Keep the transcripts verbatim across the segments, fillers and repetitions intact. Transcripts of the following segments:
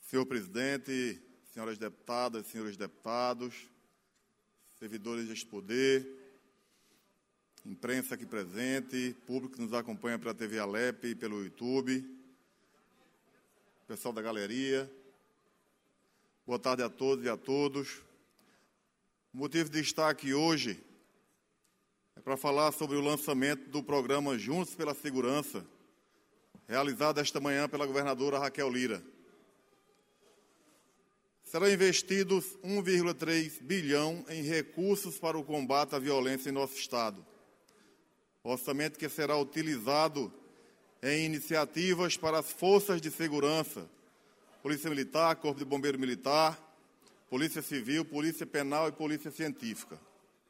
Senhor presidente, senhoras deputadas, senhores deputados, servidores deste poder, imprensa aqui presente, público que nos acompanha pela T V Alep e pelo YouTube, pessoal da galeria, boa tarde a todos e a todos. O motivo de estar aqui hoje é para falar sobre o lançamento do programa Juntos pela Segurança, realizado esta manhã pela governadora Raquel Lira. Serão investidos um vírgula três bilhão em recursos para o combate à violência em nosso Estado. Orçamento que será utilizado em iniciativas para as forças de segurança, Polícia Militar, Corpo de Bombeiro Militar, Polícia Civil, Polícia Penal e Polícia Científica.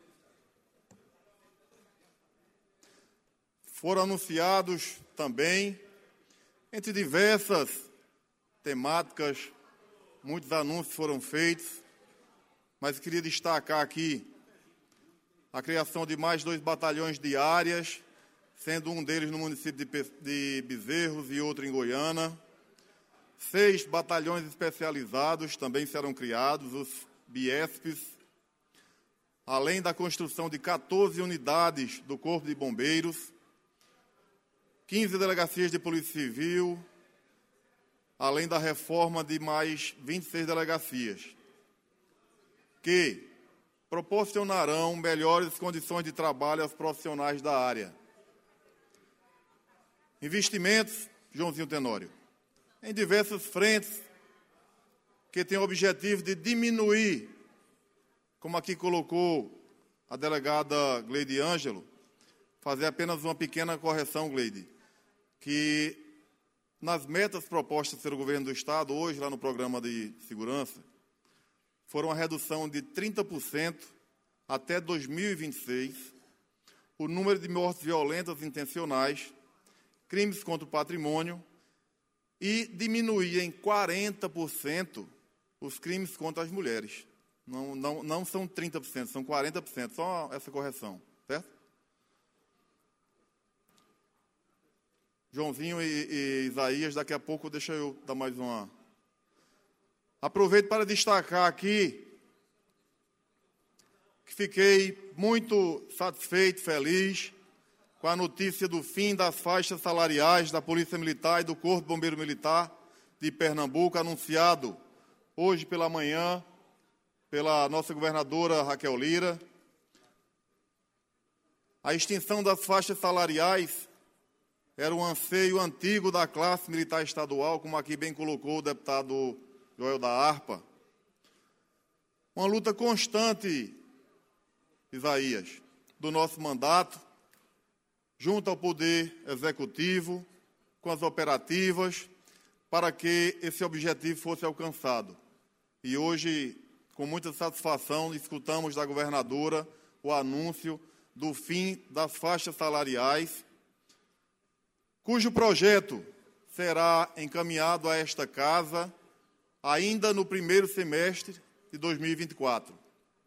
Foram anunciados também, entre diversas temáticas, muitos anúncios foram feitos, mas queria destacar aqui a criação de mais dois batalhões diárias, sendo um deles no município de Bezerros e outro em Goiânia. Seis batalhões especializados também serão criados, os BIESPs, além da construção de quatorze unidades do Corpo de Bombeiros, quinze delegacias de Polícia Civil, além da reforma de mais vinte e seis delegacias, que proporcionarão melhores condições de trabalho aos profissionais da área. Investimentos, Joãozinho Tenório, em diversas frentes, que têm o objetivo de diminuir, como aqui colocou a delegada Gleide Ângelo, fazer apenas uma pequena correção, Gleide, que nas metas propostas pelo governo do Estado, hoje, lá no programa de segurança, foram a redução de trinta por cento até dois mil e vinte e seis, o número de mortes violentas intencionais, crimes contra o patrimônio, e diminuir em quarenta por cento os crimes contra as mulheres. Não, não, não são trinta por cento, são quarenta por cento, só essa correção, certo? Joãozinho e, e Isaías, daqui a pouco deixa eu dar mais uma. Aproveito para destacar aqui que fiquei muito satisfeito, feliz com a notícia do fim das faixas salariais da Polícia Militar e do Corpo de Bombeiro Militar de Pernambuco, anunciado hoje pela manhã pela nossa governadora Raquel Lira. A extinção das faixas salariais era um anseio antigo da classe militar estadual, como aqui bem colocou o deputado Joel da Harpa. Uma luta constante, Isaías, do nosso mandato, junto ao Poder Executivo, com as operativas, para que esse objetivo fosse alcançado. E hoje, com muita satisfação, escutamos da governadora o anúncio do fim das faixas salariais, cujo projeto será encaminhado a esta Casa ainda no primeiro semestre de dois mil e vinte e quatro.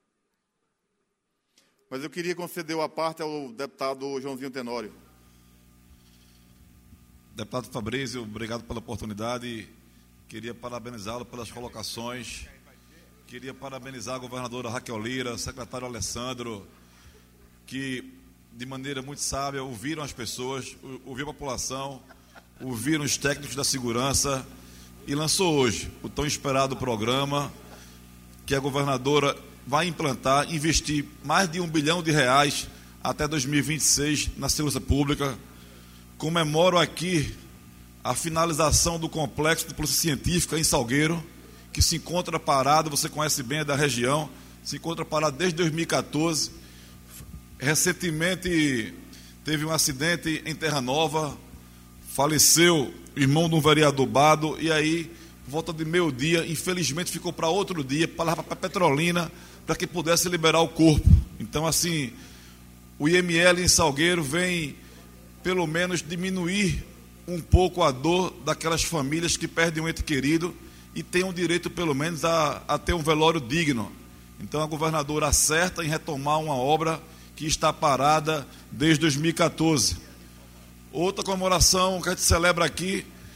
Mas eu queria conceder a parte ao deputado Joãozinho Tenório. Deputado Fabrício, obrigado pela oportunidade. Queria parabenizá-lo pelas colocações. Queria parabenizar a governadora Raquel Lira, secretário Alessandro, que de maneira muito sábia, ouviram as pessoas, ouviram a população, ouviram os técnicos da segurança e lançou hoje o tão esperado programa que a governadora vai implantar, investir mais de um bilhão de reais até dois mil e vinte e seis na segurança pública. Comemoro aqui a finalização do complexo de polícia científica em Salgueiro, que se encontra parado, você conhece bem, é da região, se encontra parado desde dois mil e quatorze. Recentemente teve um acidente em Terra Nova, faleceu o irmão de um vereador Bado, e aí, por volta de meio-dia, infelizmente ficou para outro dia, para Petrolina, para que pudesse liberar o corpo. Então, assim, o I M L em Salgueiro vem, pelo menos, diminuir um pouco a dor daquelas famílias que perdem um ente querido e têm o direito, pelo menos, a, a ter um velório digno. Então, a governadora acerta em retomar uma obra que está parada desde dois mil e quatorze. Outra comemoração que a gente celebra aqui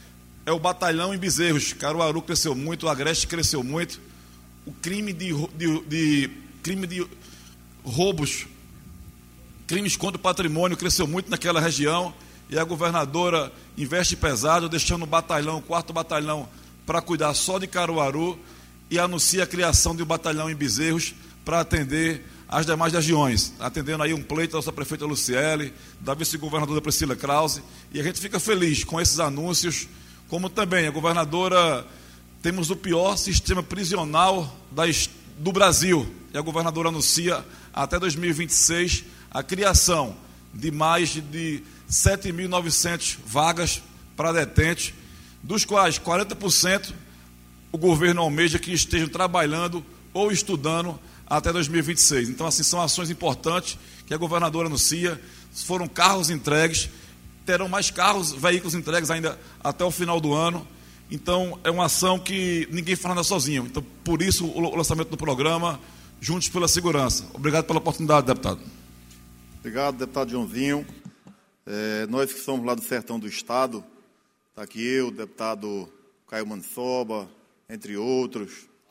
é o batalhão em Bezerros. Caruaru cresceu muito, o Agreste cresceu muito, o crime de, de, de, crime de roubos, crimes contra o patrimônio cresceu muito naquela região, e a governadora investe pesado, deixando o batalhão, o quarto batalhão, para cuidar só de Caruaru, e anuncia a criação de um batalhão em Bezerros para atender as demais regiões, atendendo aí um pleito da nossa prefeita Luciele, da vice-governadora Priscila Krause, e a gente fica feliz com esses anúncios, como também a governadora, temos o pior sistema prisional das, do Brasil, e a governadora anuncia até dois mil e vinte e seis a criação de mais de sete mil e novecentas vagas para detentes, dos quais quarenta por cento o governo almeja que estejam trabalhando ou estudando até dois mil e vinte e seis. Então, assim, são ações importantes que a governadora anuncia. Foram carros entregues, terão mais carros, veículos entregues ainda até o final do ano. Então, é uma ação que ninguém faz nada sozinho. Então, por isso, o lançamento do programa Juntos pela Segurança. Obrigado pela oportunidade, deputado. Obrigado, deputado Joãozinho. É, nós que somos lá do sertão do Estado, está aqui eu, o deputado Caio Mansoba, entre outros,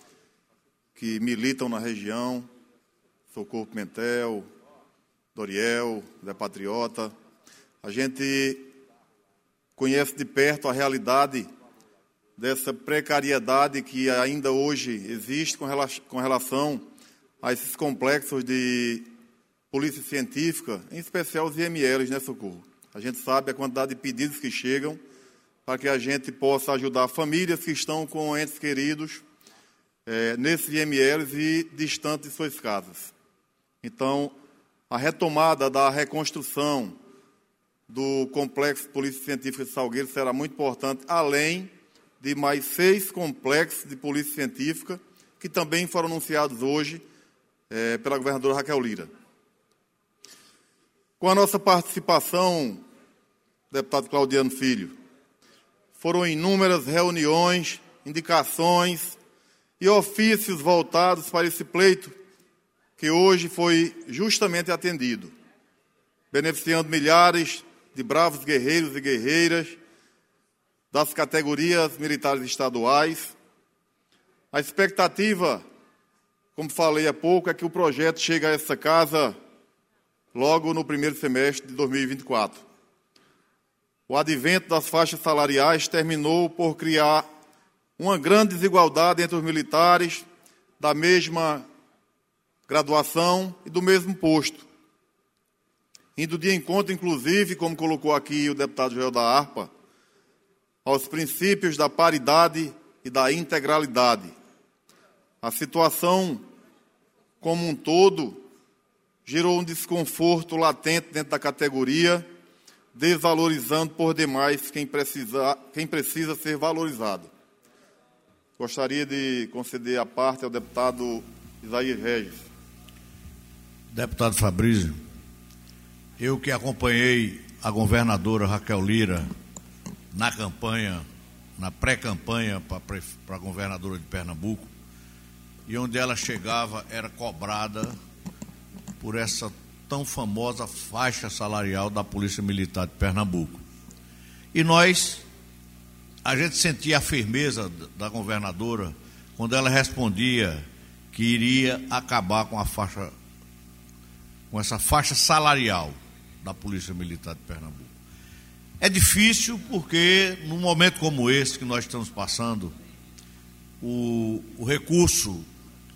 que militam na região, Socorro Pimentel, Doriel, Zé Patriota. A gente conhece de perto a realidade dessa precariedade que ainda hoje existe com relação a esses complexos de polícia científica, em especial os I M Ls, né, Socorro? A gente sabe a quantidade de pedidos que chegam para que a gente possa ajudar famílias que estão com entes queridos é, nesses I M Ls e distantes de suas casas. Então, a retomada da reconstrução do complexo de polícia científica de Salgueiro será muito importante, além de mais seis complexos de polícia científica que também foram anunciados hoje é, pela governadora Raquel Lira. Com a nossa participação, deputado Claudiano Filho, foram inúmeras reuniões, indicações e ofícios voltados para esse pleito que hoje foi justamente atendido, beneficiando milhares de bravos guerreiros e guerreiras das categorias militares estaduais. A expectativa, como falei há pouco, é que o projeto chegue a essa casa logo no primeiro semestre de dois mil e vinte e quatro. O advento das faixas salariais terminou por criar uma grande desigualdade entre os militares da mesma graduação e do mesmo posto, indo de encontro, inclusive, como colocou aqui o deputado Joel da Harpa, aos princípios da paridade e da integralidade. A situação, como um todo, gerou um desconforto latente dentro da categoria, desvalorizando por demais quem precisa, quem precisa ser valorizado. Gostaria de conceder a parte ao deputado Isaías Regis. Deputado Fabrício, eu que acompanhei a governadora Raquel Lira na campanha, na pré-campanha para a governadora de Pernambuco, e onde ela chegava era cobrada por essa tão famosa faixa salarial da Polícia Militar de Pernambuco. E nós, a gente sentia a firmeza da governadora quando ela respondia que iria acabar com a faixa, com essa faixa salarial da Polícia Militar de Pernambuco. É difícil porque, num momento como esse que nós estamos passando, o, o recurso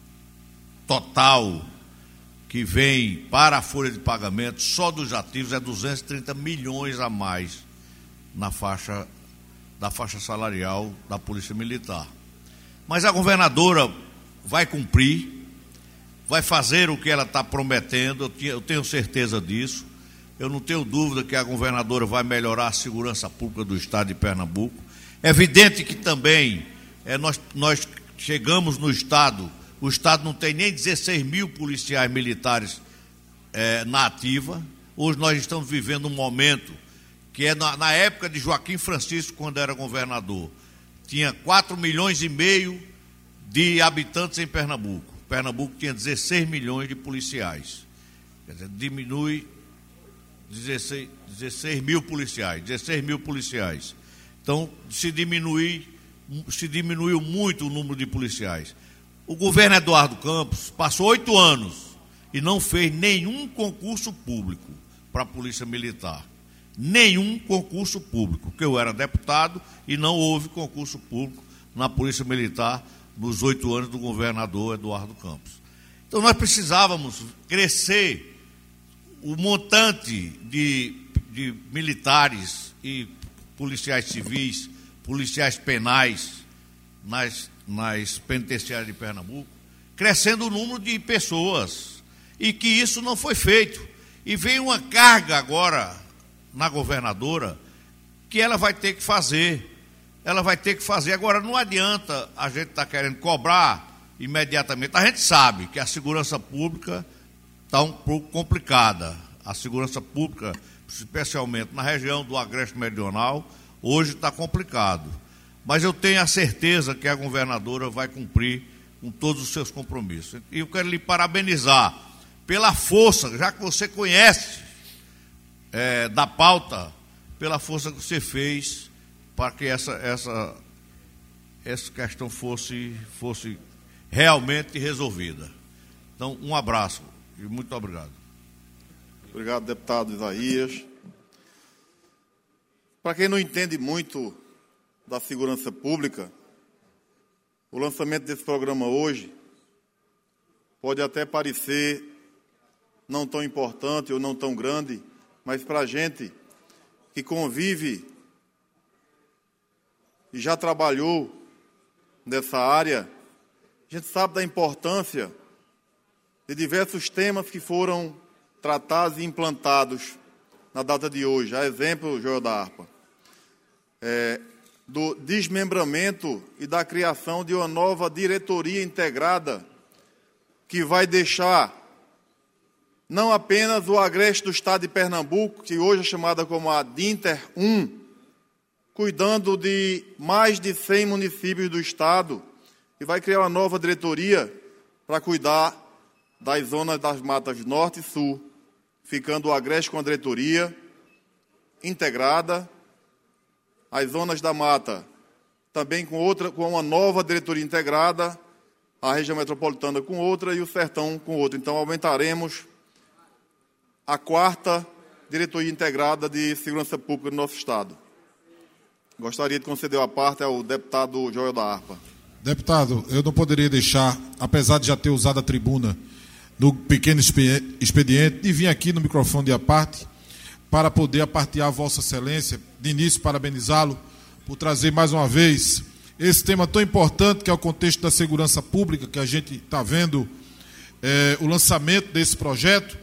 total que vem para a folha de pagamento só dos ativos é duzentos e trinta milhões a mais na faixa da faixa salarial da Polícia Militar. Mas a governadora vai cumprir, vai fazer o que ela está prometendo, eu tenho certeza disso. Eu não tenho dúvida que a governadora vai melhorar a segurança pública do Estado de Pernambuco. É evidente que também é, nós, nós chegamos no Estado, o Estado não tem nem dezesseis mil policiais militares é, na ativa. Hoje nós estamos vivendo um momento que é na, na época de Joaquim Francisco, quando era governador. Tinha quatro milhões e meio de habitantes em Pernambuco. Pernambuco tinha dezesseis milhões de policiais. Quer dizer, diminui dezesseis, dezesseis mil policiais, dezesseis mil policiais. Então, se, diminuir, se diminuiu muito o número de policiais. O governo Eduardo Campos passou oito anos e não fez nenhum concurso público para a Polícia Militar. Nenhum concurso público, porque eu era deputado e não houve concurso público na Polícia Militar nos oito anos do governador Eduardo Campos. Então nós precisávamos crescer o montante de, de militares e policiais civis, policiais penais nas, nas penitenciárias de Pernambuco, crescendo o número de pessoas, e que isso não foi feito. E vem uma carga agora na governadora que ela vai ter que fazer. Ela vai ter que fazer. Agora, não adianta a gente estar tá querendo cobrar imediatamente. A gente sabe que a segurança pública está um pouco complicada. A segurança pública, especialmente na região do Agreste Meridional, hoje está complicado. Mas eu tenho a certeza que a governadora vai cumprir com todos os seus compromissos. E eu quero lhe parabenizar pela força, já que você conhece é, da pauta, pela força que você fez para que essa, essa, essa questão fosse, fosse realmente resolvida. Então, um abraço e muito obrigado. Obrigado, deputado Isaías. Para quem não entende muito da segurança pública, o lançamento desse programa hoje pode até parecer não tão importante ou não tão grande, mas para a gente que convive e já trabalhou nessa área, a gente sabe da importância de diversos temas que foram tratados e implantados na data de hoje. A exemplo, Joel da Harpa, é, do desmembramento e da criação de uma nova diretoria integrada que vai deixar não apenas o Agreste do Estado de Pernambuco, que hoje é chamada como a DINTER um, cuidando de mais de cem municípios do Estado, e vai criar uma nova diretoria para cuidar das zonas das matas Norte e Sul, ficando o Agreste com a diretoria integrada, as zonas da mata também com outra, com uma nova diretoria integrada, a região metropolitana com outra e o sertão com outra. Então aumentaremos a quarta diretoria integrada de segurança pública do nosso Estado. Gostaria de conceder a parte ao deputado Joel da Harpa. Deputado, eu não poderia deixar, apesar de já ter usado a tribuna no pequeno expediente, de vir aqui no microfone de a parte para poder apartear Vossa Excelência, de início parabenizá-lo por trazer mais uma vez esse tema tão importante que é o contexto da segurança pública, que a gente está vendo é, o lançamento desse projeto.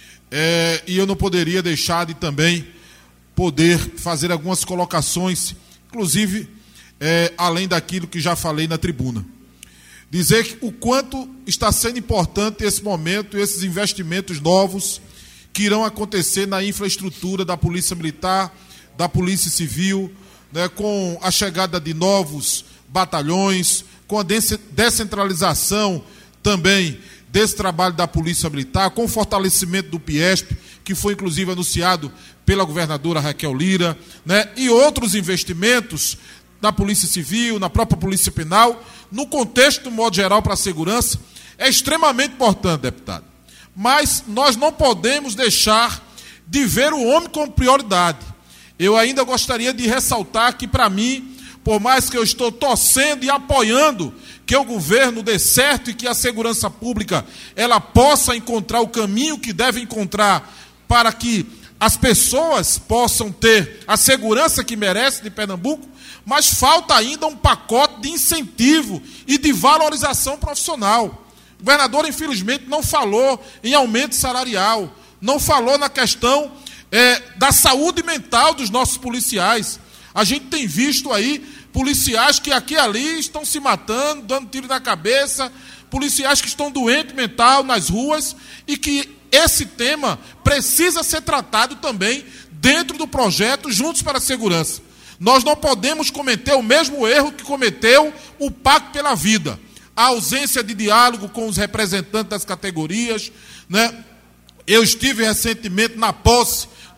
É, e eu não poderia deixar de também poder fazer algumas colocações, inclusive, é, além daquilo que já falei na tribuna. Dizer que o quanto está sendo importante esse momento, esses investimentos novos que irão acontecer na infraestrutura da Polícia Militar, da Polícia Civil, né, com a chegada de novos batalhões, com a descentralização também desse trabalho da Polícia Militar, com o fortalecimento do PIESP, que foi inclusive anunciado pela governadora Raquel Lira, né, e outros investimentos na Polícia Civil, na própria Polícia Penal, no contexto, de modo geral, para a segurança, é extremamente importante, deputado. Mas nós não podemos deixar de ver o homem como prioridade. Eu ainda gostaria de ressaltar que, para mim, por mais que eu estou torcendo e apoiando que o governo dê certo e que a segurança pública ela possa encontrar o caminho que deve encontrar para que as pessoas possam ter a segurança que merece de Pernambuco, mas falta ainda um pacote de incentivo e de valorização profissional. O governador, infelizmente, não falou em aumento salarial, não falou na questão é, da saúde mental dos nossos policiais. A gente tem visto aí policiais que aqui e ali estão se matando, dando tiro na cabeça, policiais que estão doentes mental nas ruas, e que esse tema precisa ser tratado também dentro do projeto Juntos para a Segurança. Nós não podemos cometer o mesmo erro que cometeu o Pacto pela Vida. A ausência de diálogo com os representantes das categorias, né? Eu estive recentemente na posse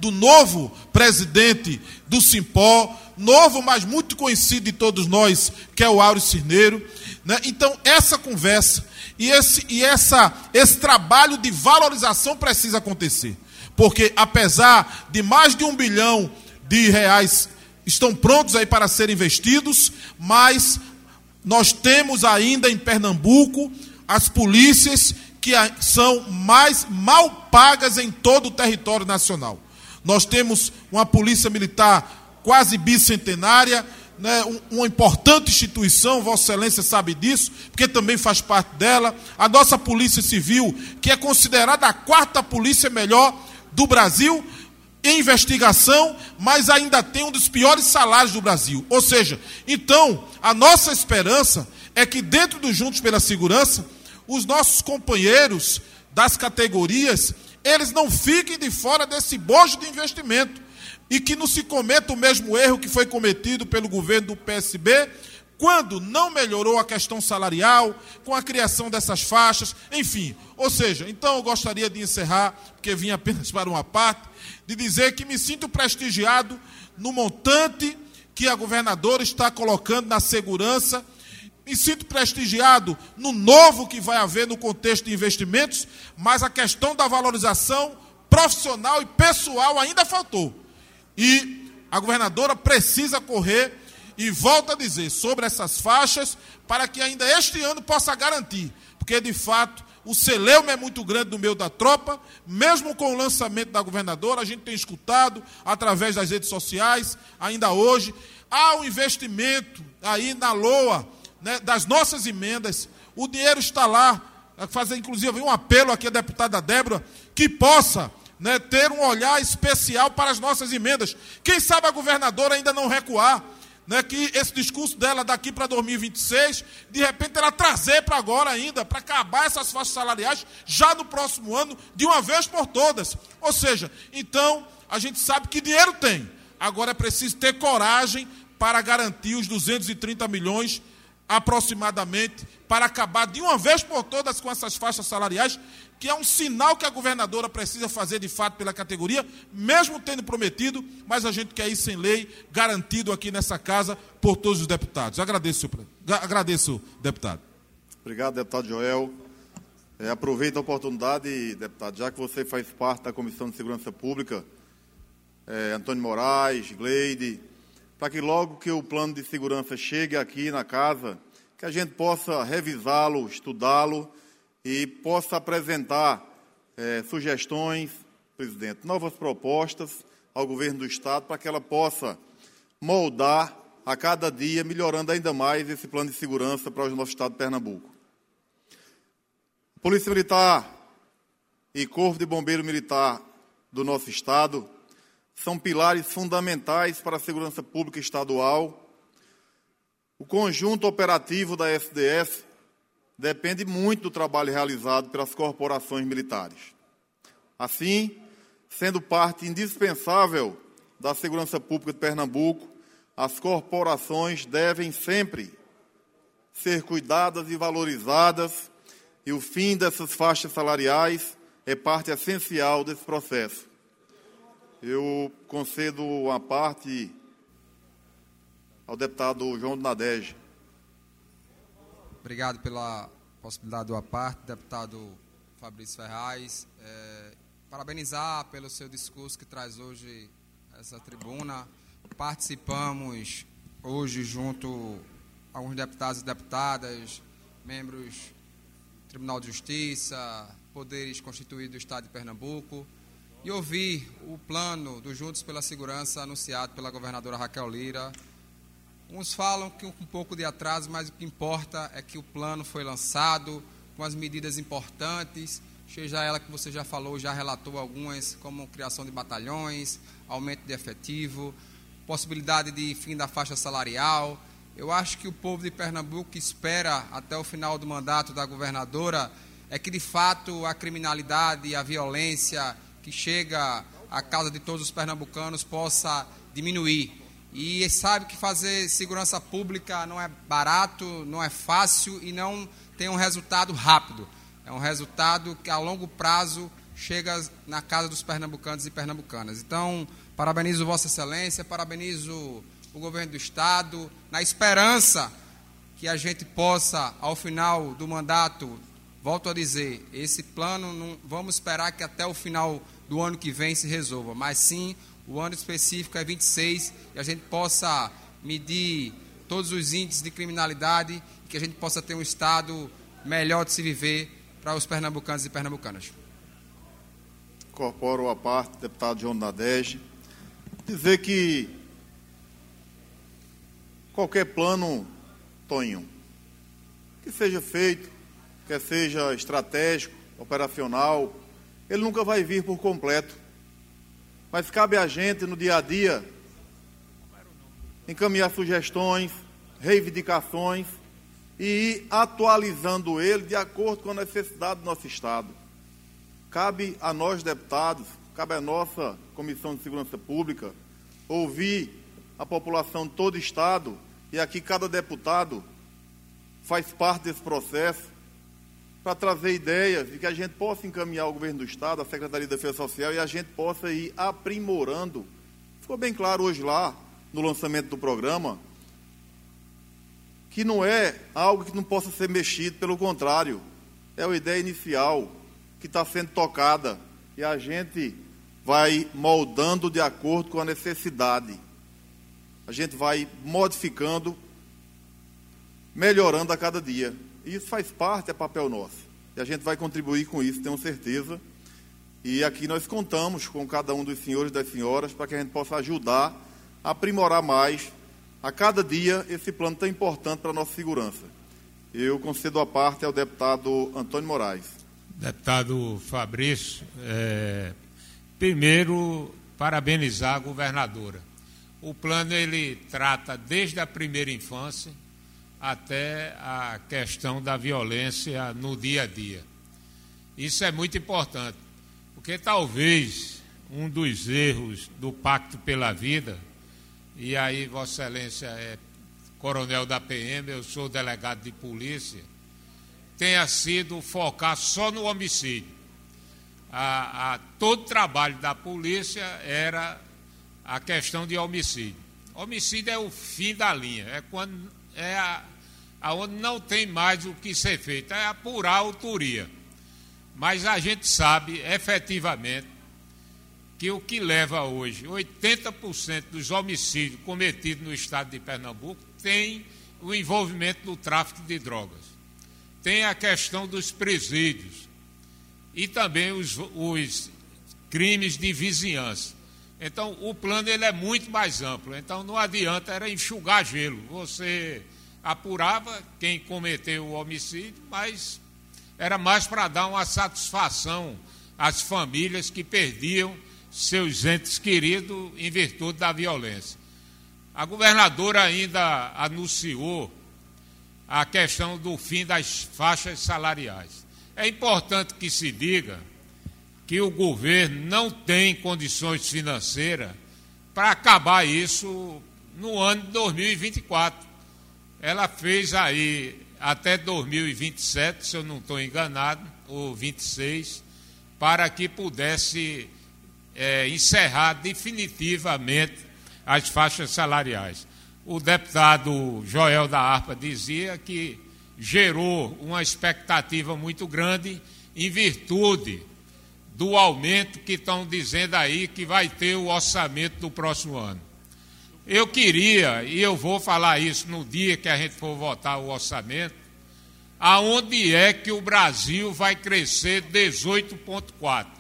do novo presidente do Simpó, novo, mas muito conhecido de todos nós, que é o Áureo Cirneiro, né? Então, essa conversa e, esse, e essa, esse trabalho de valorização precisa acontecer. Porque, apesar de mais de um bilhão de reais estão prontos aí para serem investidos, mas nós temos ainda em Pernambuco as polícias que são mais mal pagas em todo o território nacional. Nós temos uma polícia militar quase bicentenária, né, uma importante instituição, Vossa Excelência sabe disso, porque também faz parte dela. A nossa Polícia Civil, que é considerada a quarta polícia melhor do Brasil em investigação, mas ainda tem um dos piores salários do Brasil. Ou seja, então, a nossa esperança é que dentro do Juntos pela Segurança, os nossos companheiros das categorias, eles não fiquem de fora desse bojo de investimento e que não se cometa o mesmo erro que foi cometido pelo governo do P S B, quando não melhorou a questão salarial, com a criação dessas faixas, enfim. Ou seja, então eu gostaria de encerrar, porque vim apenas para uma parte, de dizer que me sinto prestigiado no montante que a governadora está colocando na segurança. Me sinto prestigiado no novo que vai haver no contexto de investimentos, mas a questão da valorização profissional e pessoal ainda faltou. E a governadora precisa correr, e volto a dizer, sobre essas faixas, para que ainda este ano possa garantir, porque de fato o celeuma é muito grande no meio da tropa, mesmo com o lançamento da governadora, a gente tem escutado através das redes sociais, ainda hoje, há um investimento aí na LOA, né, das nossas emendas, o dinheiro está lá, fazer inclusive um apelo aqui à deputada Débora, que possa, né, ter um olhar especial para as nossas emendas. Quem sabe a governadora ainda não recuar, né, que esse discurso dela daqui para dois mil e vinte e seis, de repente ela trazer para agora ainda, para acabar essas faixas salariais já no próximo ano, de uma vez por todas. Ou seja, então, a gente sabe que dinheiro tem, agora é preciso ter coragem para garantir os duzentos e trinta milhões aproximadamente, para acabar de uma vez por todas com essas faixas salariais, que é um sinal que a governadora precisa fazer de fato pela categoria, mesmo tendo prometido, mas a gente quer ir sem lei, garantido aqui nessa casa por todos os deputados. Agradeço, agradeço deputado. Obrigado, deputado Joel. É, aproveito a oportunidade, deputado, já que você faz parte da Comissão de Segurança Pública, é, Antônio Moraes, Gleide, para que logo que o plano de segurança chegue aqui na casa, que a gente possa revisá-lo, estudá-lo e possa apresentar é, sugestões, presidente, novas propostas ao governo do Estado para que ela possa moldar a cada dia, melhorando ainda mais esse plano de segurança para o nosso Estado de Pernambuco. Polícia Militar e Corpo de Bombeiro Militar do nosso Estado são pilares fundamentais para a segurança pública estadual. O conjunto operativo da S D S depende muito do trabalho realizado pelas corporações militares. Assim, sendo parte indispensável da segurança pública de Pernambuco, as corporações devem sempre ser cuidadas e valorizadas, e o fim dessas faixas salariais é parte essencial desse processo. Eu concedo uma parte ao deputado João do Nadege. Obrigado pela possibilidade do parte, deputado Fabrício Ferraz. É, parabenizar pelo seu discurso que traz hoje essa tribuna. Participamos hoje junto a alguns deputados e deputadas, membros do Tribunal de Justiça, poderes constituídos do Estado de Pernambuco, e ouvir o plano do Juntos pela Segurança anunciado pela governadora Raquel Lira. Uns falam que um pouco de atraso, mas o que importa é que o plano foi lançado com as medidas importantes, seja ela que você já falou, já relatou algumas, como criação de batalhões, aumento de efetivo, possibilidade de fim da faixa salarial. Eu acho que o povo de Pernambuco espera até o final do mandato da governadora é que, de fato, a criminalidade e a violência que chega à casa de todos os pernambucanos possa diminuir. E sabe que fazer segurança pública não é barato, não é fácil e não tem um resultado rápido. É um resultado que a longo prazo chega na casa dos pernambucanos e pernambucanas. Então, parabenizo Vossa Excelência, parabenizo o governo do Estado, na esperança que a gente possa, ao final do mandato, volto a dizer, esse plano, não vamos esperar que até o final do ano que vem se resolva, mas sim, o ano específico é vinte e seis, e a gente possa medir todos os índices de criminalidade e que a gente possa ter um Estado melhor de se viver para os pernambucanos e pernambucanas. Incorporo a parte, deputado João Nadege, dizer que qualquer plano, Toninho, que seja feito, que seja estratégico, operacional, ele nunca vai vir por completo. Mas cabe a gente, no dia a dia, encaminhar sugestões, reivindicações e ir atualizando ele de acordo com a necessidade do nosso Estado. Cabe a nós, deputados, cabe a nossa Comissão de Segurança Pública, ouvir a população de todo o Estado, e aqui cada deputado faz parte desse processo, para trazer ideias e que a gente possa encaminhar ao governo do Estado, à Secretaria de Defesa Social, e a gente possa ir aprimorando. Ficou bem claro hoje lá, no lançamento do programa, que não é algo que não possa ser mexido, pelo contrário, é uma ideia inicial que está sendo tocada e a gente vai moldando de acordo com a necessidade. A gente vai modificando, melhorando a cada dia. E isso faz parte, é papel nosso. E a gente vai contribuir com isso, tenho certeza. E aqui nós contamos com cada um dos senhores e das senhoras para que a gente possa ajudar a aprimorar mais, a cada dia, esse plano tão importante para a nossa segurança. Eu concedo a parte ao deputado Antônio Moraes. Deputado Fabrício, é, primeiro, parabenizar a governadora. O plano, ele trata desde a primeira infância até a questão da violência no dia a dia. Isso é muito importante, porque talvez um dos erros do Pacto pela Vida, e aí Vossa Excelência é coronel da P M, eu sou delegado de polícia, tenha sido focar só no homicídio. A, a, todo o trabalho da polícia era a questão de homicídio. Homicídio é o fim da linha, é quando é a, aonde não tem mais o que ser feito, é apurar a autoria. Mas a gente sabe, efetivamente, que o que leva hoje oitenta por cento dos homicídios cometidos no estado de Pernambuco tem o envolvimento do tráfico de drogas. Tem a questão dos presídios e também os, os crimes de vizinhança. Então, o plano ele é muito mais amplo. Então, não adianta era enxugar gelo. Você apurava quem cometeu o homicídio, mas era mais para dar uma satisfação às famílias que perdiam seus entes queridos em virtude da violência. A governadora ainda anunciou a questão do fim das faixas salariais. É importante que se diga que o governo não tem condições financeiras para acabar isso no ano de dois mil e vinte e quatro. Ela fez aí até dois mil e vinte e sete, se eu não estou enganado, ou vinte e seis, para que pudesse é, encerrar definitivamente as faixas salariais. O deputado Joel da Harpa dizia que gerou uma expectativa muito grande em virtude do aumento que estão dizendo aí que vai ter o orçamento do próximo ano. Eu queria, e eu vou falar isso no dia que a gente for votar o orçamento, aonde é que o Brasil vai crescer dezoito vírgula quatro.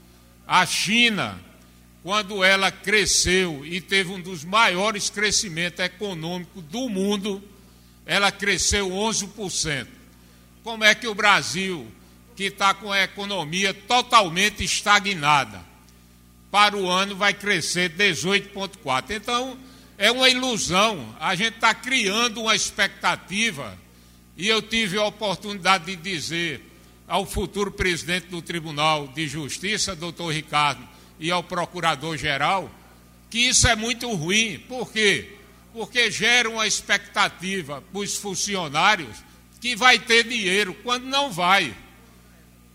A China, quando ela cresceu e teve um dos maiores crescimentos econômicos do mundo, ela cresceu onze por cento. Como é que o Brasil, que está com a economia totalmente estagnada, para o ano vai crescer dezoito vírgula quatro? Então, é uma ilusão. A gente está criando uma expectativa, e eu tive a oportunidade de dizer ao futuro presidente do Tribunal de Justiça, doutor Ricardo, e ao procurador-geral, que isso é muito ruim. Por quê? Porque gera uma expectativa para os funcionários que vai ter dinheiro, quando não vai.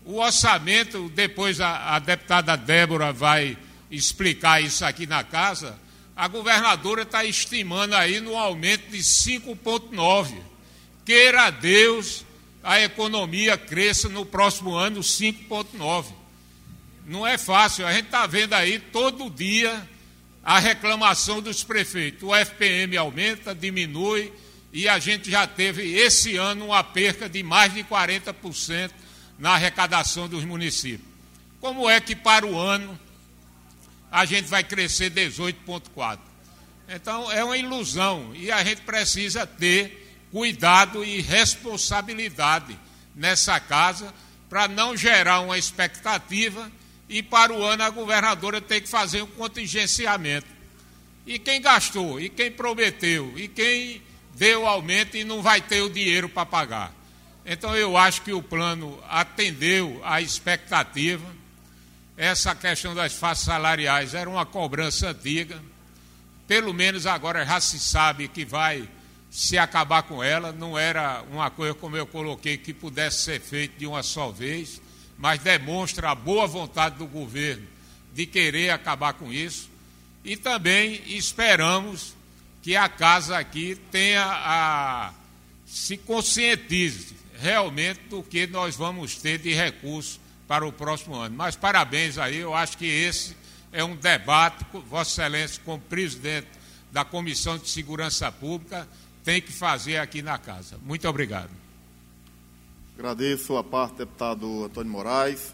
O orçamento, depois a, a deputada Débora vai explicar isso aqui na casa, a governadora está estimando aí no aumento de cinco vírgula nove. Queira Deus a economia cresça no próximo ano cinco vírgula nove. Não é fácil, a gente está vendo aí todo dia a reclamação dos prefeitos. O F P M aumenta, diminui, e a gente já teve esse ano uma perca de mais de quarenta por cento na arrecadação dos municípios. Como é que para o ano a gente vai crescer dezoito vírgula quatro? Então é uma ilusão e a gente precisa ter cuidado e responsabilidade nessa casa para não gerar uma expectativa e para o ano a governadora tem que fazer um contingenciamento. E quem gastou, e quem prometeu, e quem deu aumento e não vai ter o dinheiro para pagar. Então eu acho que o plano atendeu à expectativa. Essa questão das faixas salariais era uma cobrança antiga. Pelo menos agora já se sabe que vai se acabar com ela. Não era uma coisa, como eu coloquei, que pudesse ser feita de uma só vez, mas demonstra a boa vontade do governo de querer acabar com isso. E também esperamos que a casa aqui tenha a, se conscientize realmente do que nós vamos ter de recursos para o próximo ano. Mas parabéns aí, eu acho que esse é um debate que Vossa Excelência, como presidente da Comissão de Segurança Pública, tem que fazer aqui na casa. Muito obrigado. Agradeço a parte, deputado Antônio Moraes.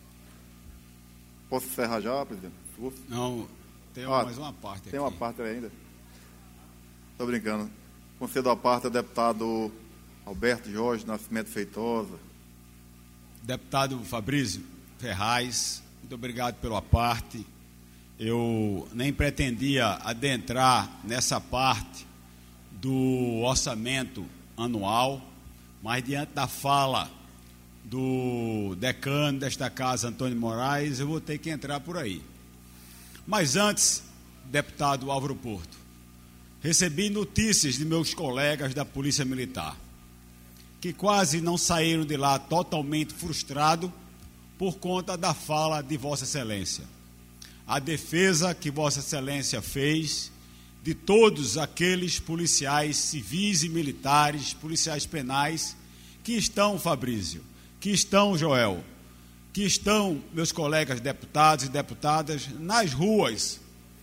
Posso encerrar já, presidente? Não, tem ah, mais uma parte aqui. Tem uma parte ainda? Estou brincando. Concedo a parte ao deputado Alberto Jorge Nascimento Feitosa. Deputado Fabrício Ferraz, muito obrigado pela parte. Eu nem pretendia adentrar nessa parte do orçamento anual, mas diante da fala do decano desta casa, Antônio Moraes, eu vou ter que entrar por aí. Mas antes, deputado Álvaro Porto, recebi notícias de meus colegas da Polícia Militar, que quase não saíram de lá totalmente frustrados por conta da fala de Vossa Excelência. A defesa que Vossa Excelência fez de todos aqueles policiais civis e militares, policiais penais, que estão, Fabrício, que estão, Joel, que estão, meus colegas deputados e deputadas, nas ruas.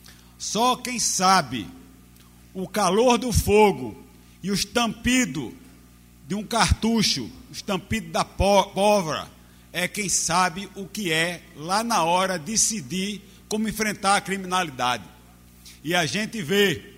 Só quem sabe o calor do fogo e o estampido de um cartucho, o estampido da pólvora, é quem sabe o que é, lá na hora, decidir como enfrentar a criminalidade. E a gente vê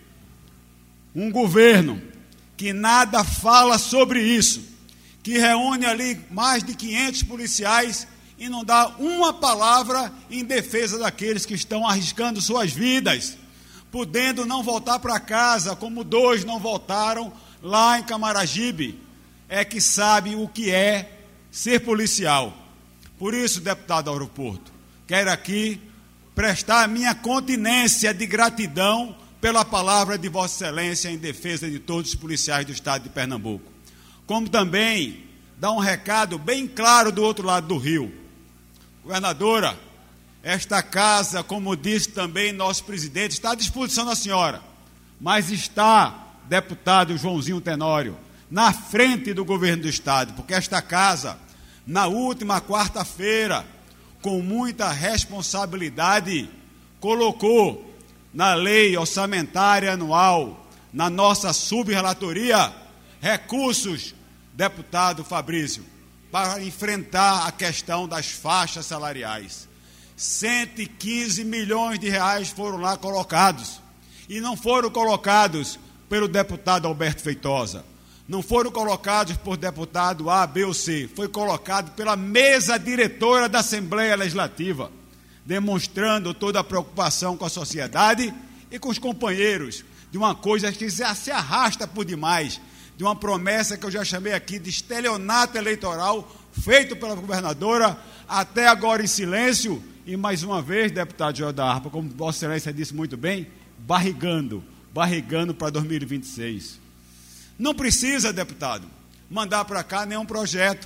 um governo que nada fala sobre isso, que reúne ali mais de quinhentos policiais e não dá uma palavra em defesa daqueles que estão arriscando suas vidas, podendo não voltar para casa, como dois não voltaram lá em Camaragibe. É que sabe o que é ser policial. Por isso, deputado Álvaro Porto, quero aqui prestar a minha continência de gratidão pela palavra de Vossa Excelência em defesa de todos os policiais do estado de Pernambuco. Como também dar um recado bem claro do outro lado do rio. Governadora, esta casa, como disse também nosso presidente, está à disposição da senhora, mas está, deputado Joãozinho Tenório, na frente do governo do estado, porque esta casa, na última quarta-feira, com muita responsabilidade, colocou na lei orçamentária anual, na nossa subrelatoria, recursos, deputado Fabrício, para enfrentar a questão das faixas salariais. cento e quinze milhões de reais foram lá colocados, e não foram colocados pelo deputado Alberto Feitosa, não foram colocados por deputado A, B ou C, foi colocado pela mesa diretora da Assembleia Legislativa, demonstrando toda a preocupação com a sociedade e com os companheiros, de uma coisa que já se arrasta por demais, de uma promessa que eu já chamei aqui de estelionato eleitoral, feito pela governadora, até agora em silêncio, e mais uma vez, deputado Joel da Harpa, como Vossa Excelência disse muito bem, barrigando, barrigando para dois mil e vinte e seis. Não precisa, deputado, mandar para cá nenhum projeto.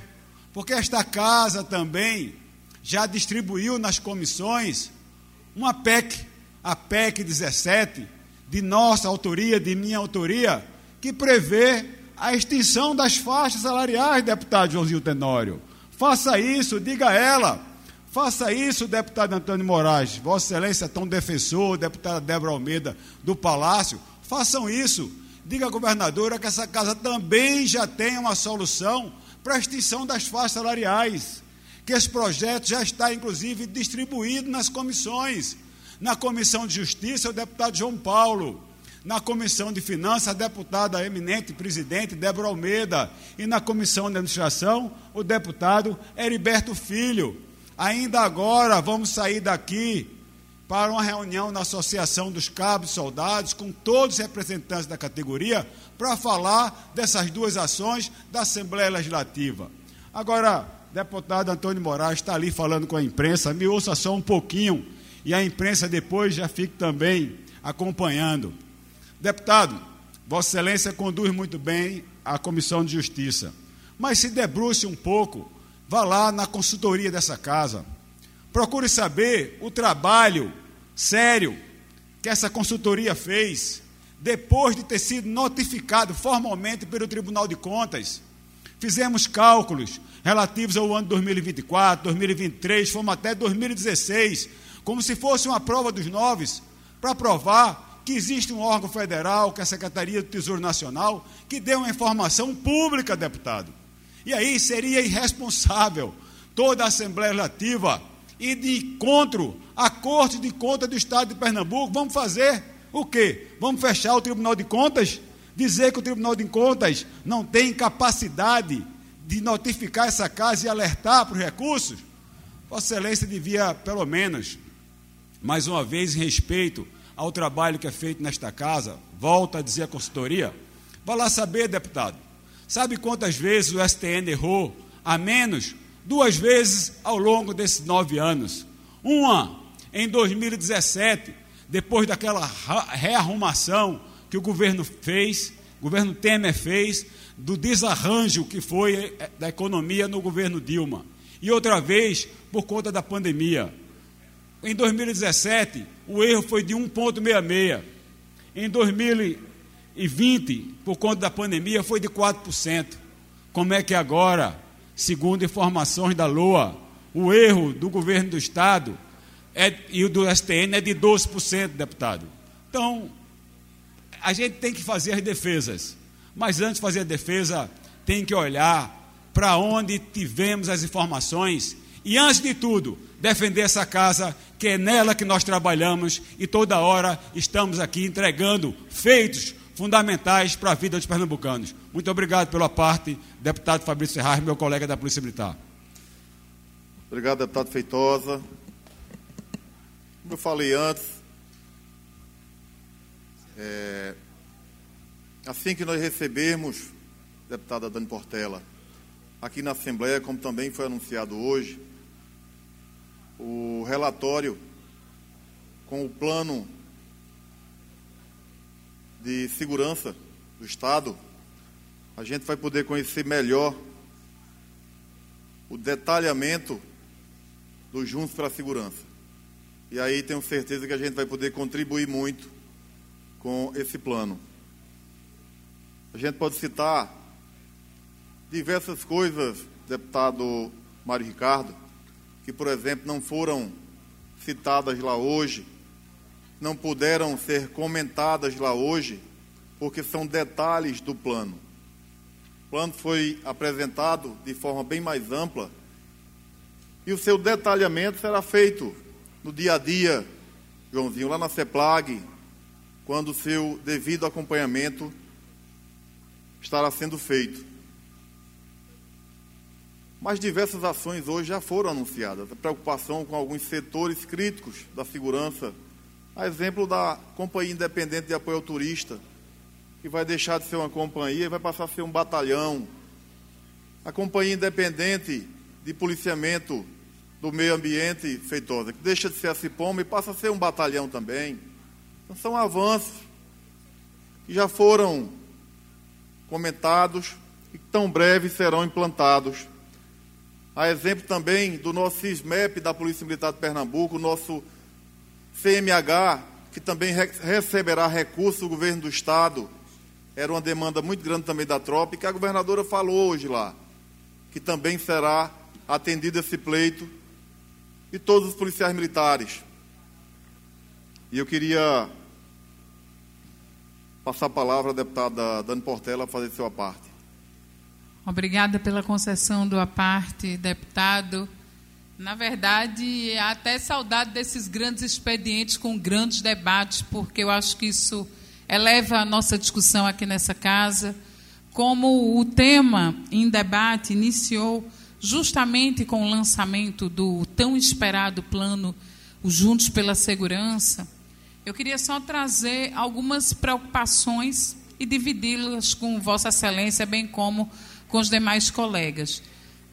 porque esta casa também já distribuiu nas comissões uma P E C, a P E C dezessete, de nossa autoria, de minha autoria, que prevê a extinção das faixas salariais, deputado Joãozinho Tenório. Faça isso, diga a ela. Faça isso, deputado Antônio Moraes. Vossa Excelência é tão defensor, deputada Débora Almeida do Palácio. Façam isso. Diga à governadora que essa casa também já tem uma solução para a extinção das faixas salariais. Que esse projeto já está, inclusive, distribuído nas comissões. Na Comissão de Justiça, o deputado João Paulo. Na Comissão de Finanças, a deputada eminente presidente Débora Almeida. E na Comissão de Administração, o deputado Heriberto Filho. Ainda agora, vamos sair daqui para uma reunião na Associação dos Cabos e Soldados, com todos os representantes da categoria, para falar dessas duas ações da Assembleia Legislativa. Agora, deputado Antônio Moraes está ali falando com a imprensa, me ouça só um pouquinho, e a imprensa depois já fique também acompanhando. Deputado, Vossa Excelência conduz muito bem a Comissão de Justiça, mas se debruce um pouco, vá lá na consultoria dessa casa, procure saber o trabalho sério que essa consultoria fez, depois de ter sido notificado formalmente pelo Tribunal de Contas. Fizemos cálculos relativos ao ano dois mil e vinte e quatro, dois mil e vinte e três, fomos até dois mil e dezesseis, como se fosse uma prova dos nove, para provar que existe um órgão federal, que é a Secretaria do Tesouro Nacional, que deu uma informação pública, deputado. E aí seria irresponsável toda a Assembleia Legislativa ir de encontro à Corte de Contas do Estado de Pernambuco. Vamos fazer o quê? Vamos fechar o Tribunal de Contas? Dizer que o Tribunal de Contas não tem capacidade de notificar essa casa e alertar para os recursos? Vossa Excelência devia, pelo menos, mais uma vez, em respeito ao trabalho que é feito nesta casa, volta a dizer a consultoria, vá lá saber, deputado. Sabe quantas vezes o S T N errou? A menos? Duas vezes ao longo desses nove anos. Uma, em dois mil e dezessete, depois daquela rearrumação que o governo fez, o governo Temer fez, do desarranjo que foi da economia no governo Dilma. E outra vez, por conta da pandemia. Em dois mil e dezessete, o erro foi de um vírgula sessenta e seis. Em dois mil e vinte, por conta da pandemia, foi de quatro por cento. Como é que agora, segundo informações da LOA, o erro do governo do Estado é, e o do S T N é de doze por cento, deputado? Então, a gente tem que fazer as defesas, mas antes de fazer a defesa, tem que olhar para onde tivemos as informações e, antes de tudo, defender essa casa, que é nela que nós trabalhamos e toda hora estamos aqui entregando feitos fundamentais para a vida dos pernambucanos. Muito obrigado pela parte, deputado Fabrício Ferraz, meu colega da Polícia Militar. Obrigado, deputado Feitosa. Como eu falei antes, é, assim que nós recebermos, deputada Dani Portela, aqui na Assembleia, como também foi anunciado hoje, o relatório com o plano de segurança do Estado, a gente vai poder conhecer melhor o detalhamento dos Juntos para a Segurança. E aí tenho certeza que a gente vai poder contribuir muito com esse plano. A gente pode citar diversas coisas, deputado Mário Ricardo, que, por exemplo, não foram citadas lá hoje, não puderam ser comentadas lá hoje, porque são detalhes do plano. O plano foi apresentado de forma bem mais ampla e o seu detalhamento será feito no dia a dia, Joãozinho, lá na CEPLAG, quando o seu devido acompanhamento estará sendo feito. Mas diversas ações hoje já foram anunciadas. A preocupação com alguns setores críticos da segurança, a exemplo da Companhia Independente de Apoio ao Turista, que vai deixar de ser uma companhia e vai passar a ser um batalhão. A Companhia Independente de Policiamento do Meio Ambiente, Feitosa, que deixa de ser a CIPOM e passa a ser um batalhão também. Então, são avanços que já foram comentados e que tão breve serão implantados a exemplo também do nosso CISMEP da Polícia Militar de Pernambuco, o nosso C M H, que também re receberá recursos do governo do Estado. Era uma demanda muito grande também da tropa, e que a governadora falou hoje lá, que também será atendido esse pleito, e todos os policiais militares. E eu queria passar a palavra à deputada Dani Portela para fazer sua parte. Obrigada pela concessão do à parte, deputado. Na verdade, há até saudade desses grandes expedientes com grandes debates, porque eu acho que isso eleva a nossa discussão aqui nessa casa. Como o tema em debate iniciou justamente com o lançamento do tão esperado plano o Juntos pela Segurança, eu queria só trazer algumas preocupações e dividi-las com Vossa Excelência, bem como com os demais colegas.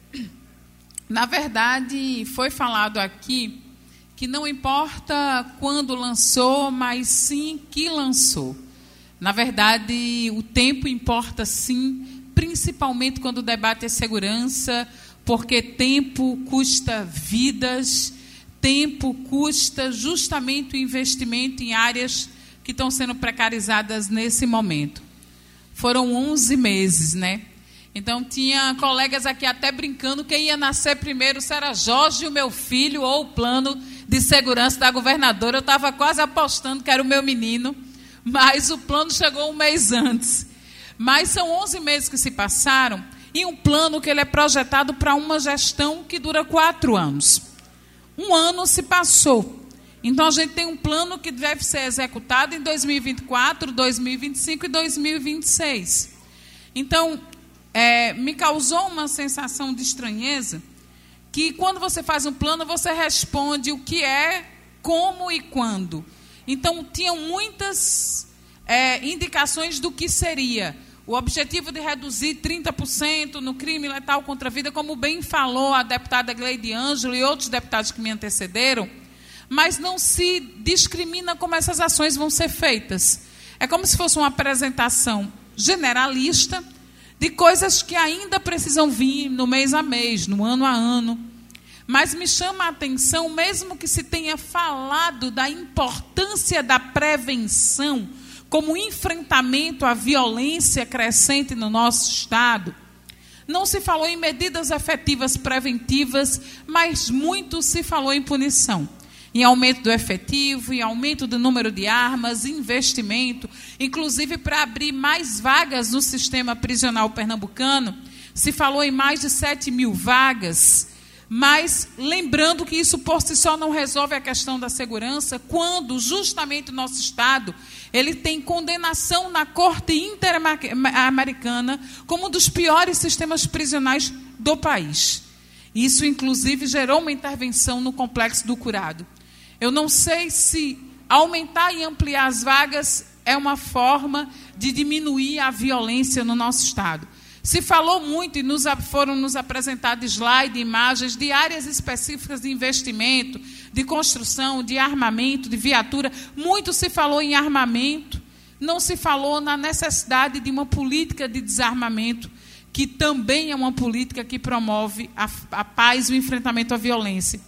Na verdade, foi falado aqui que não importa quando lançou, mas sim que lançou. Na verdade, o tempo importa sim, principalmente quando o debate é segurança, porque tempo custa vidas, tempo custa justamente o investimento em áreas que estão sendo precarizadas nesse momento. Foram onze meses, né? Então, tinha colegas aqui até brincando quem ia nascer primeiro, se era Jorge, o meu filho, ou o plano de segurança da governadora. Eu estava quase apostando que era o meu menino, mas o plano chegou um mês antes. Mas são onze meses que se passaram, e um plano que ele é projetado para uma gestão que dura quatro anos. Um ano se passou. Então, a gente tem um plano que deve ser executado em dois mil e vinte e quatro, dois mil e vinte e cinco e dois mil e vinte e seis. Então, é, me causou uma sensação de estranheza que, quando você faz um plano, você responde o que é, como e quando. Então, tinham muitas é, indicações do que seria. O objetivo de reduzir trinta por cento no crime letal contra a vida, como bem falou a deputada Gleide Ângelo e outros deputados que me antecederam, mas não se discrimina como essas ações vão ser feitas. É como se fosse uma apresentação generalista de coisas que ainda precisam vir no mês a mês, no ano a ano. Mas me chama a atenção, mesmo que se tenha falado da importância da prevenção como enfrentamento à violência crescente no nosso Estado, não se falou em medidas efetivas preventivas, mas muito se falou em punição. Em aumento do efetivo, em aumento do número de armas, investimento, inclusive para abrir mais vagas no sistema prisional pernambucano. Se falou em mais de sete mil vagas, mas lembrando que isso por si só não resolve a questão da segurança, quando justamente o nosso Estado ele tem condenação na Corte Interamericana como um dos piores sistemas prisionais do país. Isso, inclusive, gerou uma intervenção no Complexo do Curado. Eu não sei se aumentar e ampliar as vagas é uma forma de diminuir a violência no nosso Estado. Se falou muito e nos, foram nos apresentados slides, imagens de áreas específicas de investimento, de construção, de armamento, de viatura. Muito se falou em armamento, não se falou na necessidade de uma política de desarmamento, que também é uma política que promove a, a paz e o enfrentamento à violência.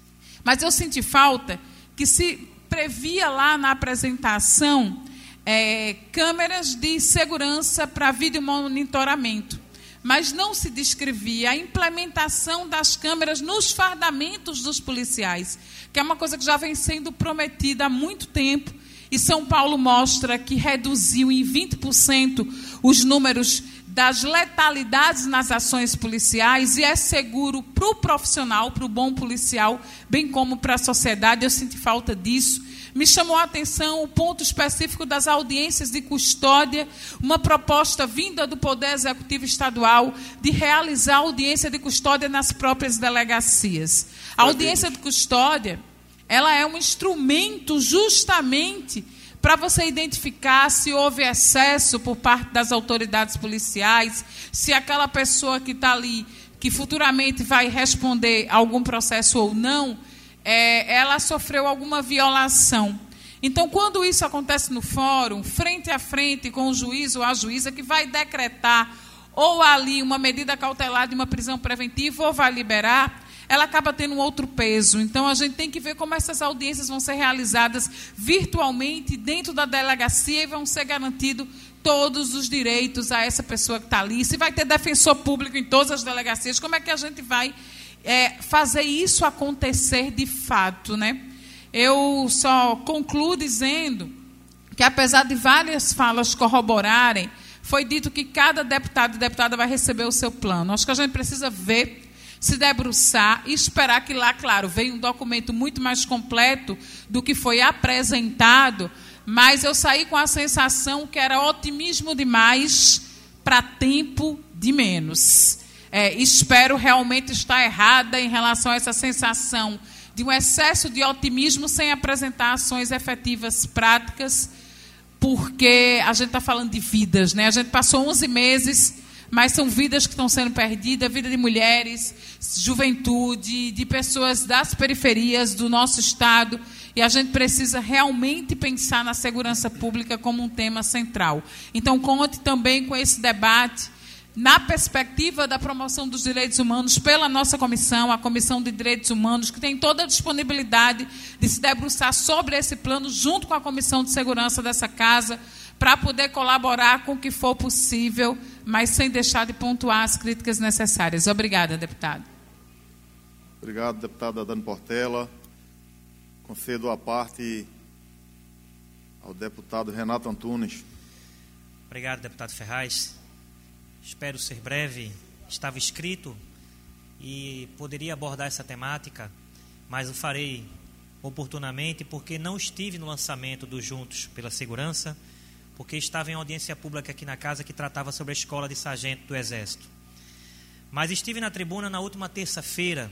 Mas eu senti falta que se previa lá na apresentação é, câmeras de segurança para vídeo monitoramento, mas não se descrevia a implementação das câmeras nos fardamentos dos policiais, que é uma coisa que já vem sendo prometida há muito tempo, e São Paulo mostra que reduziu em vinte por cento os números das letalidades nas ações policiais, e é seguro para o profissional, para o bom policial, bem como para a sociedade. Eu senti falta disso. Me chamou a atenção o ponto específico das audiências de custódia, uma proposta vinda do Poder Executivo Estadual de realizar audiência de custódia nas próprias delegacias. A audiência de custódia, ela é um instrumento justamente para você identificar se houve excesso por parte das autoridades policiais, se aquela pessoa que está ali, que futuramente vai responder a algum processo ou não, é, ela sofreu alguma violação. Então, quando isso acontece no fórum, frente a frente com o juiz ou a juíza que vai decretar ou ali uma medida cautelar de uma prisão preventiva, ou vai liberar, ela acaba tendo um outro peso. Então, a gente tem que ver como essas audiências vão ser realizadas virtualmente dentro da delegacia e vão ser garantidos todos os direitos a essa pessoa que está ali. Se vai ter defensor público em todas as delegacias, como é que a gente vai é, fazer isso acontecer de fato, né? Eu só concluo dizendo que, apesar de várias falas corroborarem, foi dito que cada deputado e deputada vai receber o seu plano. Acho que a gente precisa ver, se debruçar e esperar que lá, claro, venha um documento muito mais completo do que foi apresentado, mas eu saí com a sensação que era otimismo demais para tempo de menos. É, espero realmente estar errada em relação a essa sensação de um excesso de otimismo sem apresentar ações efetivas, práticas, porque a gente está falando de vidas, né? A gente passou onze meses, mas são vidas que estão sendo perdidas, vida de mulheres, juventude, de pessoas das periferias do nosso estado, e a gente precisa realmente pensar na segurança pública como um tema central. Então, conte também com esse debate na perspectiva da promoção dos direitos humanos pela nossa comissão, a Comissão de Direitos Humanos, que tem toda a disponibilidade de se debruçar sobre esse plano junto com a Comissão de Segurança dessa casa, para poder colaborar com o que for possível, mas sem deixar de pontuar as críticas necessárias. Obrigada, deputado. Obrigado, deputada Dani Portela. Concedo a parte ao deputado Renato Antunes. Obrigado, deputado Ferraz. Espero ser breve. Estava escrito e poderia abordar essa temática, mas o farei oportunamente porque não estive no lançamento do Juntos pela Segurança, porque estava em audiência pública aqui na casa que tratava sobre a escola de sargento do Exército. Mas estive na tribuna na última terça-feira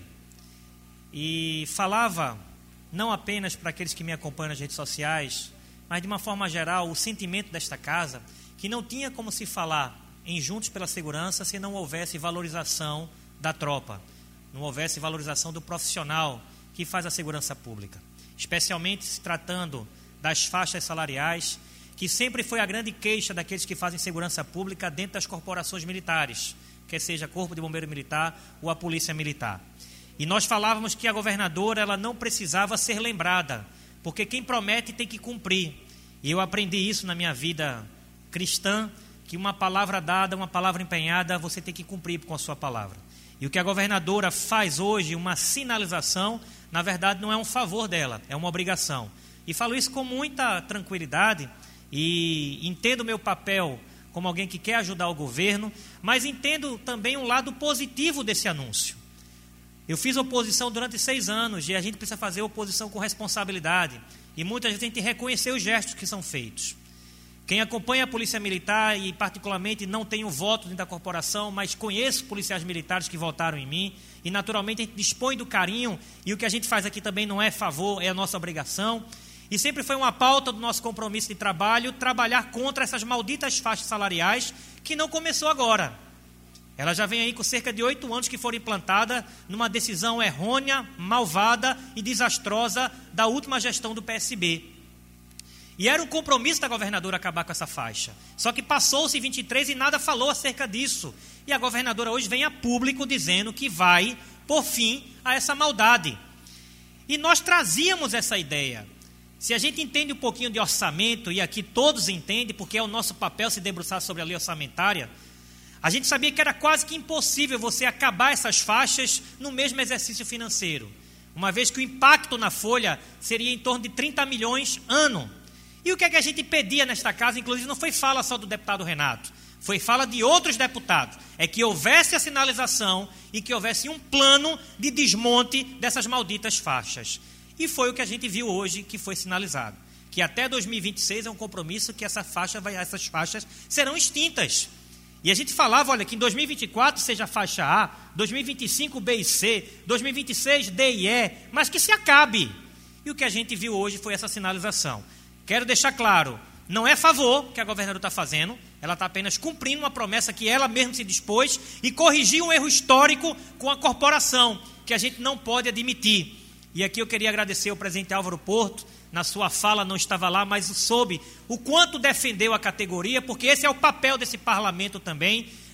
e falava, não apenas para aqueles que me acompanham nas redes sociais, mas de uma forma geral, o sentimento desta casa, que não tinha como se falar em Juntos pela Segurança se não houvesse valorização da tropa, não houvesse valorização do profissional que faz a segurança pública, especialmente se tratando das faixas salariais, que sempre foi a grande queixa daqueles que fazem segurança pública dentro das corporações militares, quer seja Corpo de Bombeiro Militar ou a Polícia Militar. E nós falávamos que a governadora ela não precisava ser lembrada, porque quem promete tem que cumprir. E eu aprendi isso na minha vida cristã, que uma palavra dada, uma palavra empenhada, você tem que cumprir com a sua palavra. E o que a governadora faz hoje, uma sinalização, na verdade não é um favor dela, é uma obrigação. E falo isso com muita tranquilidade, e entendo o meu papel como alguém que quer ajudar o governo, mas entendo também um lado positivo desse anúncio. Eu fiz oposição durante seis anos e a gente precisa fazer oposição com responsabilidade, e muitas vezes a gente reconhecer os gestos que são feitos. Quem acompanha a Polícia Militar e particularmente não tem o voto dentro da corporação, mas conheço policiais militares que votaram em mim, e naturalmente a gente dispõe do carinho, e o que a gente faz aqui também não é favor, é a nossa obrigação. E sempre foi uma pauta do nosso compromisso de trabalho, trabalhar contra essas malditas faixas salariais, que não começou agora. Ela já vem aí com cerca de oito anos que foram implantadas numa decisão errônea, malvada e desastrosa da última gestão do P S B. E era um compromisso da governadora acabar com essa faixa. Só que passou-se vinte e três e nada falou acerca disso. E a governadora hoje vem a público dizendo que vai pôr fim a essa maldade. E nós trazíamos essa ideia. Se a gente entende um pouquinho de orçamento, e aqui todos entendem, porque é o nosso papel se debruçar sobre a lei orçamentária, a gente sabia que era quase que impossível você acabar essas faixas no mesmo exercício financeiro, uma vez que o impacto na folha seria em torno de trinta milhões ano. E o que é que a gente pedia nesta casa, inclusive não foi fala só do deputado Renato, foi fala de outros deputados, é que houvesse a sinalização e que houvesse um plano de desmonte dessas malditas faixas. E foi o que a gente viu hoje que foi sinalizado, que até dois mil e vinte e seis é um compromisso que essa faixa vai, essas faixas serão extintas. E a gente falava, olha, que em dois mil e vinte e quatro seja a faixa A, dois mil e vinte e cinco B e C, dois mil e vinte e seis D e E, mas que se acabe. E o que a gente viu hoje foi essa sinalização. Quero deixar claro, não é favor que a governadora está fazendo, ela está apenas cumprindo uma promessa que ela mesma se dispôs e corrigir um erro histórico com a corporação, que a gente não pode admitir. E aqui eu queria agradecer ao presidente Álvaro Porto, na sua fala não estava lá, mas soube o quanto defendeu a categoria, porque esse é o papel desse parlamento também,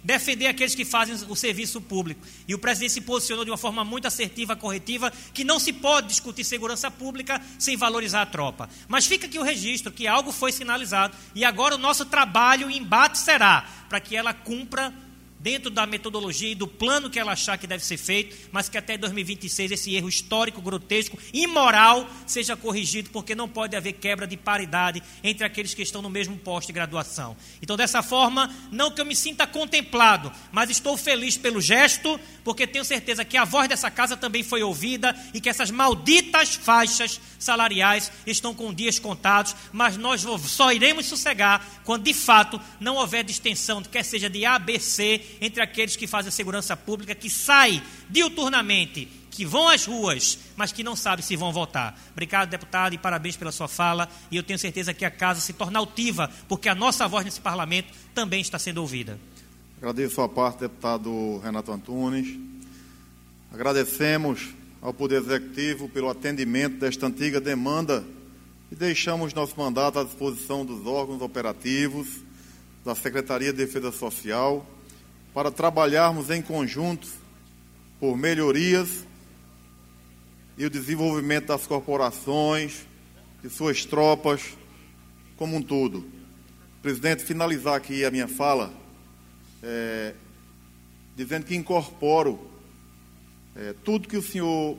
defender aqueles que fazem o serviço público. E o presidente se posicionou de uma forma muito assertiva, corretiva, que não se pode discutir segurança pública sem valorizar a tropa. Mas fica aqui o registro que algo foi sinalizado e agora o nosso trabalho e embate será para que ela cumpra dentro da metodologia e do plano que ela achar que deve ser feito, mas que até dois mil e vinte e seis esse erro histórico, grotesco, imoral, seja corrigido, porque não pode haver quebra de paridade entre aqueles que estão no mesmo posto de graduação. Então, dessa forma, não que eu me sinta contemplado, mas estou feliz pelo gesto, porque tenho certeza que a voz dessa casa também foi ouvida e que essas malditas faixas salariais estão com dias contados, mas nós só iremos sossegar quando, de fato, não houver distensão, quer seja de A, B, C, entre aqueles que fazem a segurança pública, que saem diuturnamente, que vão às ruas, mas que não sabem se vão voltar. Obrigado, deputado, e parabéns pela sua fala, e eu tenho certeza que a casa se torna altiva, porque a nossa voz nesse parlamento também está sendo ouvida. Agradeço a parte, deputado Renato Antunes. Agradecemos ao Poder Executivo pelo atendimento desta antiga demanda e deixamos nosso mandato à disposição dos órgãos operativos, da Secretaria de Defesa Social, para trabalharmos em conjunto por melhorias e o desenvolvimento das corporações, de suas tropas, como um todo. Presidente, finalizar aqui a minha fala, é, dizendo que incorporo é, tudo que o senhor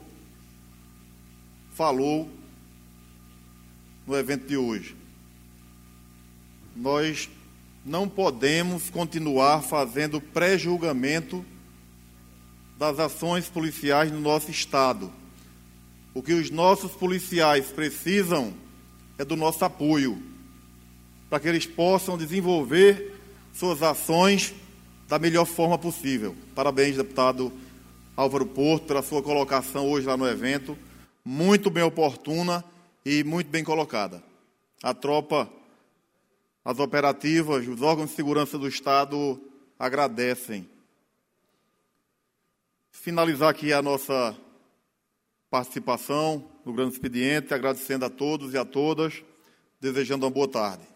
falou no evento de hoje. Nós não podemos continuar fazendo pré-julgamento das ações policiais no nosso Estado. O que os nossos policiais precisam é do nosso apoio, para que eles possam desenvolver suas ações da melhor forma possível. Parabéns, deputado Álvaro Porto, pela sua colocação hoje lá no evento, muito bem oportuna e muito bem colocada. A tropa, as operativas, os órgãos de segurança do Estado agradecem. Finalizar aqui a nossa participação no grande expediente, agradecendo a todos e a todas, desejando uma boa tarde.